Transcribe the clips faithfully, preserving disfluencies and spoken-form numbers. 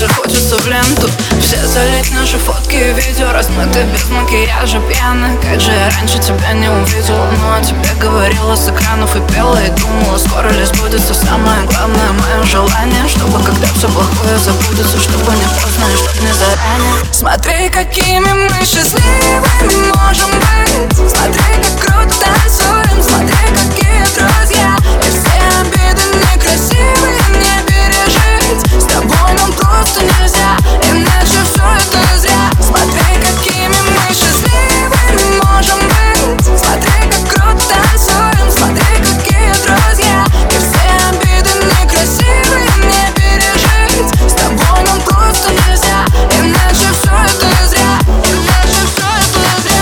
хочется в ленту. Все залить наши фотки и видео, размыты без макияжа, пьяны. Как же я раньше тебя не увидела, но о тебе говорила с экранов и пела, и думала, скоро ли сбудется самое главное мое желание, чтобы когда все плохое забудется, чтобы не поздно и чтоб не заранее. Смотри, какими мы счастливыми можем быть. Смотри, как круто танцуем. Смотри, какие друзья. И все обиды некрасивые не пережить. С тобой нам просто нельзя, иначе все это зря. Смотри, какими мы счастливыми можем быть. Смотри, как круто танцуем. Смотри, какие друзья. И все обиды некрасивые не пережить. С тобой нам просто нельзя, иначе все это зря. Иначе все это зря.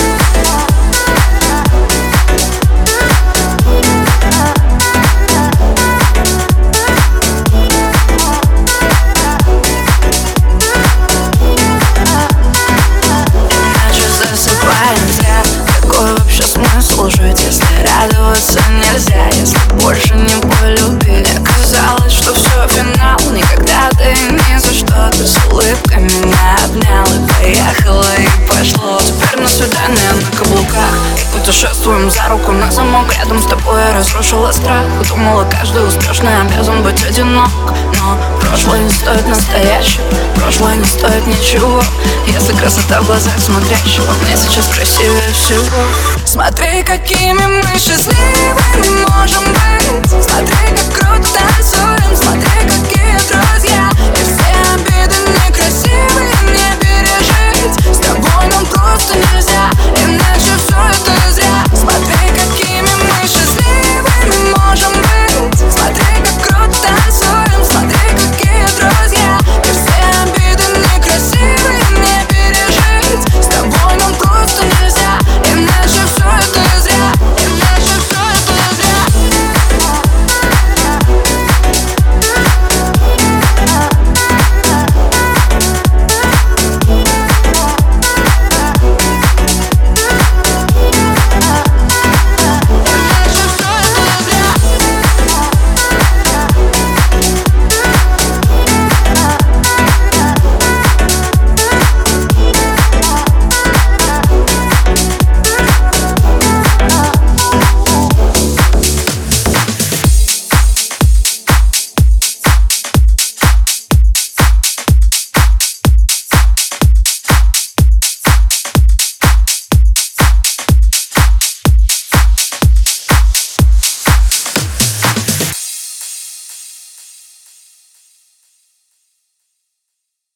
Какой вообще смысл жить, если радоваться нельзя, если больше не полюбить? Мне казалось, что все финал, никогда ты ни за что. Ты с улыбкой меня обнял и поехала, и пошло. Теперь на свидание на каблуках, путешествуем за руку на замок. Рядом с тобой я разрушила страх. Думала, каждый успешный обязан быть одинок, но прошлое не стоит настоящего, прошлое не стоит ничего, если красота в глазах смотрящего. Мне сейчас красивее всего. Смотри, какими мы счастливыми можем быть. Смотри, как круто танцуем. Смотри, какие друзья.